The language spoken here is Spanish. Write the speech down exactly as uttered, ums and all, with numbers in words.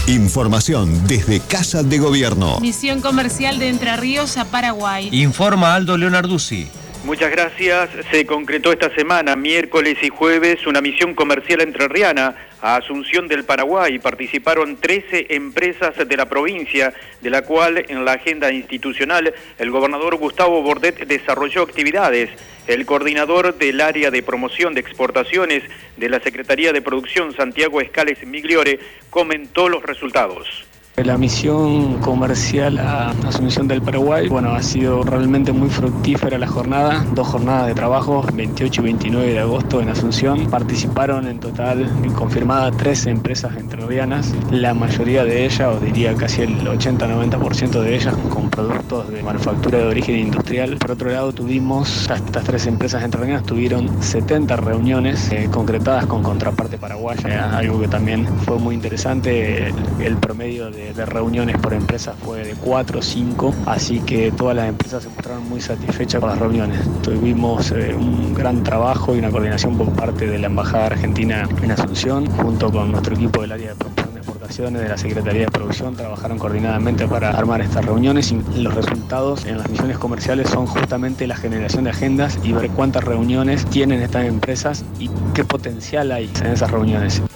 Información desde Casa de Gobierno. Misión comercial de Entre Ríos a Paraguay. Informa Aldo Leonarduzzi. Muchas gracias. Se concretó esta semana, miércoles y jueves, una misión comercial entrerriana a Asunción del Paraguay. Participaron trece empresas de la provincia, de la cual en la agenda institucional el gobernador Gustavo Bordet desarrolló actividades. El coordinador del área de promoción de exportaciones de la Secretaría de Producción, Santiago Escales Migliore, comentó los resultados. La misión comercial a Asunción del Paraguay, bueno, ha sido realmente muy fructífera la jornada, dos jornadas de trabajo, veintiocho y veintinueve de agosto en Asunción. Participaron en total, confirmadas, trece empresas entrerrianas, la mayoría de ellas, o diría casi el ochenta a noventa por ciento de ellas, con productos de manufactura de origen industrial. Por otro lado, tuvimos, estas tres empresas entrerrianas tuvieron setenta reuniones eh, concretadas con contraparte paraguaya, algo que también fue muy interesante. El, el promedio de de reuniones por empresa fue de cuatro o cinco, así que todas las empresas se mostraron muy satisfechas con las reuniones. Tuvimos eh, un gran trabajo y una coordinación por parte de la Embajada Argentina en Asunción, junto con nuestro equipo del área de promoción de exportaciones de la Secretaría de Producción, trabajaron coordinadamente para armar estas reuniones, y los resultados en las misiones comerciales son justamente la generación de agendas y ver cuántas reuniones tienen estas empresas y qué potencial hay en esas reuniones.